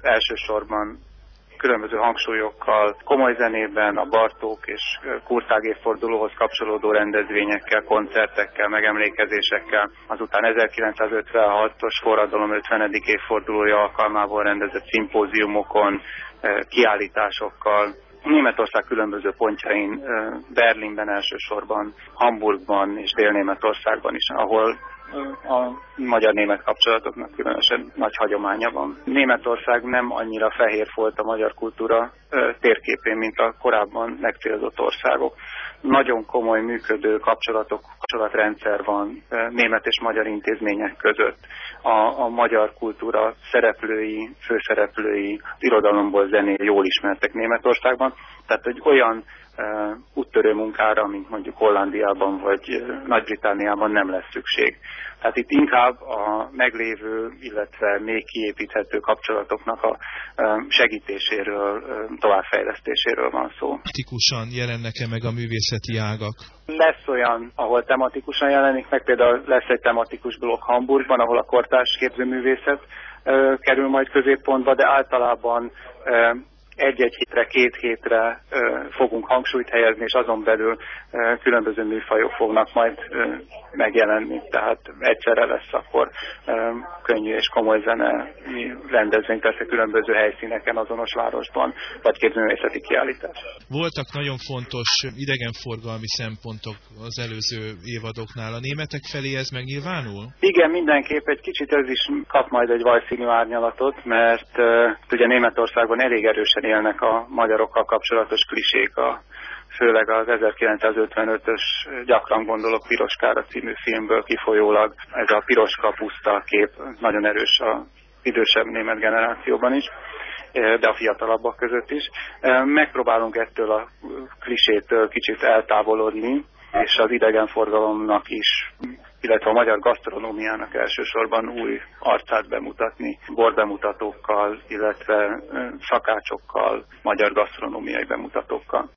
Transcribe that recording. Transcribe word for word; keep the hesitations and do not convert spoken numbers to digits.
elsősorban különböző hangsúlyokkal, komoly zenében, a Bartók és Kurtág évfordulóhoz kapcsolódó rendezvényekkel, koncertekkel, megemlékezésekkel, azután ezerkilencszázötvenhatos forradalom ötvenedik évfordulója alkalmából rendezett szimpóziumokon, kiállításokkal, Németország különböző pontjain, Berlinben elsősorban, Hamburgban és Dél-Németországban is, ahol a magyar-német kapcsolatoknak különösen nagy hagyománya van. Németország nem annyira fehér volt a magyar kultúra térképén, mint a korábban megcélzott országok. Nagyon komoly működő kapcsolatok, kapcsolatrendszer van német és magyar intézmények között. A, a magyar kultúra szereplői, főszereplői, irodalomból zenél jól ismertek Németországban. Tehát egy olyan uh, úttörő munkára, mint mondjuk Hollandiában vagy uh, Nagy-Britanniában nem lesz szükség. Tehát itt inkább a meglévő, illetve még kiépíthető kapcsolatoknak a uh, segítéséről, uh, továbbfejlesztéséről van szó. Tematikusan jelennek-e meg a művészeti ágak? Lesz olyan, ahol tematikusan jelenik meg, például lesz egy tematikus blokk Hamburgban, ahol a kortárs képzőművészet uh, kerül majd középpontba, de általában uh, egy-egy hétre, két hétre ö, fogunk hangsúlyt helyezni, és azon belül ö, különböző műfajok fognak majd ö, megjelenni. Tehát egyszerre lesz akkor ö, könnyű és komoly zene rendezvény, persze különböző helyszíneken, azonos városban, vagy képzőművészeti kiállítás. Voltak nagyon fontos idegenforgalmi szempontok az előző évadoknál. A németek felé ez megnyilvánul? Igen, mindenképp egy kicsit ez is kap majd egy vajszínű árnyalatot, mert ö, ugye Németországban elég erősen élnek a magyarokkal kapcsolatos klisék, a, főleg az ezerkilencszázötvenötös Gyakran gondolok Piroskára című filmből kifolyólag. Ez a piroska puszta kép nagyon erős az idősebb német generációban is, de a fiatalabbak között is. Megpróbálunk ettől a klisétől kicsit eltávolodni, és az idegenforgalomnak is, illetve a magyar gasztronómiának elsősorban új arcát bemutatni, borbemutatókkal, illetve szakácsokkal, magyar gasztronómiai bemutatókkal.